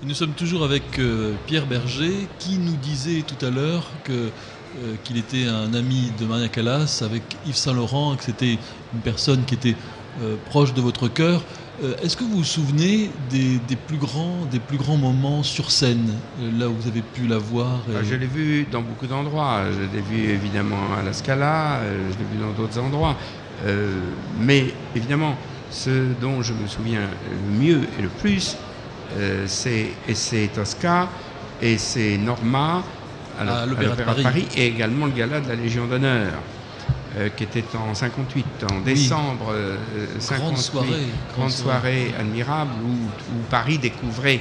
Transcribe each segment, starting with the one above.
Nous sommes toujours avec Pierre Berger qui nous disait tout à l'heure qu'il était un ami de Maria Callas avec Yves Saint-Laurent, que c'était une personne qui était proche de votre cœur. Est-ce que vous vous souvenez des plus grands moments sur scène, là où vous avez pu la voir Je l'ai vu dans beaucoup d'endroits. Je l'ai vu évidemment à la Scala, je l'ai vu dans d'autres endroits. Mais évidemment, ce dont je me souviens le mieux et le plus, c'est Tosca et c'est Norma à l'Opéra de Paris et également le gala de la Légion d'honneur qui était en 58, en décembre 58. Grande soirée admirable où Paris découvrait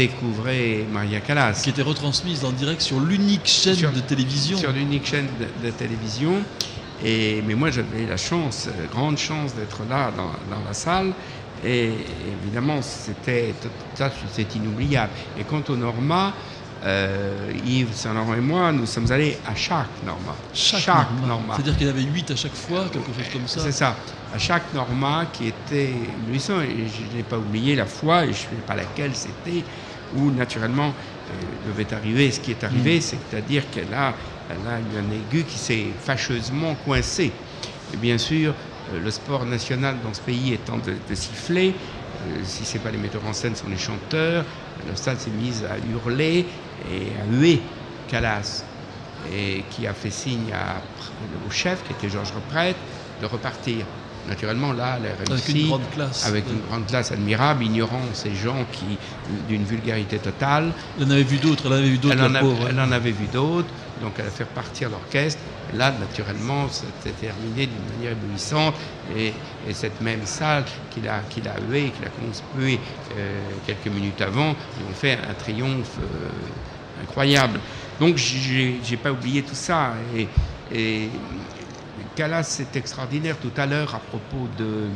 Maria Callas. Qui était retransmise en direct sur l'unique chaîne de télévision. Sur l'unique chaîne de télévision. Mais moi j'avais la chance, grande chance d'être là dans la salle. Et évidemment, c'est inoubliable. Et quant au Norma, Yves Saint-Laurent et moi, nous sommes allés à chaque Norma. Chaque Norma. C'est-à-dire qu'il y en avait 8 à chaque fois, quelque chose comme ça. C'est ça. À chaque Norma qui était éblouissant. Et je n'ai pas oublié la fois, et je ne sais pas laquelle c'était, où naturellement devait arriver ce qui est arrivé, c'est-à-dire qu'elle a eu un aigu qui s'est fâcheusement coincé. Et bien sûr, le sport national dans ce pays étant de siffler, si ce n'est pas les metteurs en scène, ce sont les chanteurs, la salle s'est mise à hurler et à huer Callas, et qui a fait signe au chef, qui était Georges Reprête, de repartir. Naturellement, là, elle a réussi avec une grande classe admirable, ignorant ces gens d'une vulgarité totale. Elle en avait vu d'autres, Elle en avait vu d'autres, donc elle a fait repartir l'orchestre. Là, naturellement, c'était terminé d'une manière éblouissante, et cette même salle qu'il a hué, qu'il a conspué quelques minutes avant, ils ont fait un triomphe incroyable. Donc, j'ai pas oublié tout ça. Et Callas, c'est extraordinaire. Tout à l'heure, à propos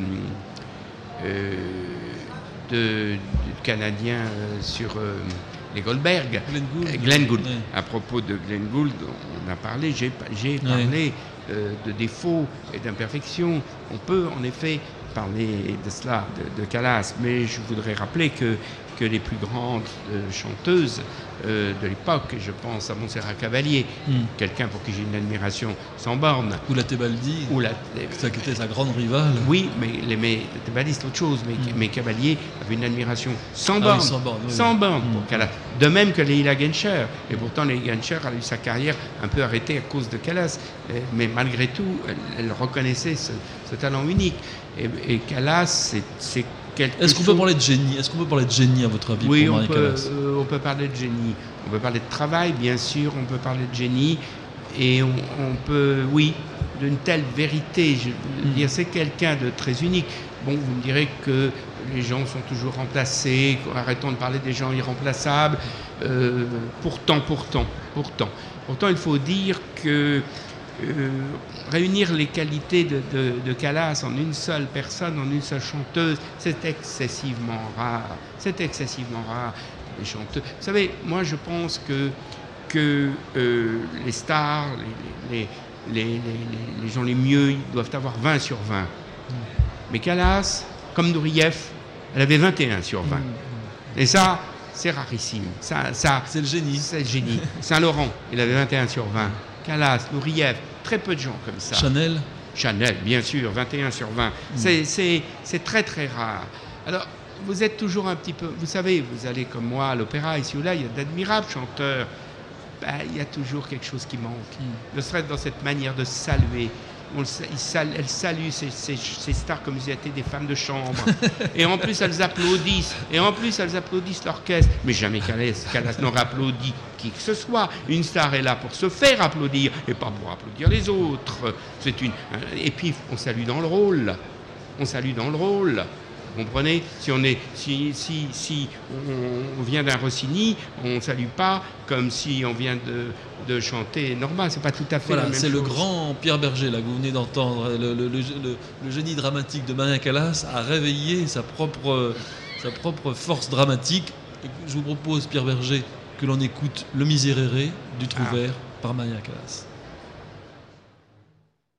du Canadien sur les Goldberg, Glenn Gould. Oui. À propos de Glenn Gould, on a parlé, j'ai parlé de défauts et d'imperfections. On peut en effet parler de cela, de Callas, mais je voudrais rappeler que les plus grandes chanteuses de l'époque, je pense à Montserrat Cavalier, quelqu'un pour qui j'ai une admiration sans borne. Ou la Tebaldi, qui était sa grande rivale. Oui, mais Tebaldi c'est autre chose, mais Cavalier avait une admiration sans borne, sans borne pour Callas. De même que Leila Genscher, et pourtant Leila Genscher a eu sa carrière un peu arrêtée à cause de Callas, mais malgré tout, elle reconnaissait ce talent unique. Et Callas, c'est Est-ce qu'on peut parler de génie ? Est-ce qu'on peut parler de génie à votre avis? Oui, on peut parler de génie. On peut parler de travail, bien sûr. On peut parler de génie, et on peut, oui, d'une telle vérité. Je veux dire, c'est quelqu'un de très unique. Bon, vous me direz que les gens sont toujours remplacés. Arrêtons de parler des gens irremplaçables. Pourtant, il faut dire que réunir les qualités de Callas en une seule personne, en une seule chanteuse, c'est excessivement rare. Les chanteuses. Vous savez, moi je pense que les stars, les gens les mieux, ils doivent avoir 20 sur 20. Mais Callas, comme Nureyev, elle avait 21 sur 20. Et ça, c'est rarissime. Ça, c'est le génie. C'est le génie. Saint-Laurent, il avait 21 sur 20. Callas, Nureyev, très peu de gens comme ça. Chanel, bien sûr, 21 sur 20. C'est très très rare. Alors, vous êtes toujours un petit peu... Vous savez, vous allez comme moi à l'opéra, ici ou là, il y a d'admirables chanteurs. Il y a toujours quelque chose qui manque. Ne serait-ce dans cette manière de saluer. Elle salue ces stars comme si elles étaient des femmes de chambre. Et en plus, elles applaudissent. L'orchestre. Mais jamais Callas n'aurait applaudi qui que ce soit. Une star est là pour se faire applaudir et pas pour applaudir les autres. Et puis, on salue dans le rôle. Vous comprenez ? Si on vient d'un Rossini, on ne salue pas comme si on vient de chanter Norma. C'est pas tout à fait la même chose. C'est le grand Pierre Berger là que vous venez d'entendre. Le génie dramatique de Maria Callas a réveillé sa propre force dramatique. Je vous propose, Pierre Berger, que l'on écoute Le Miserere du Trouvère par Maria Callas.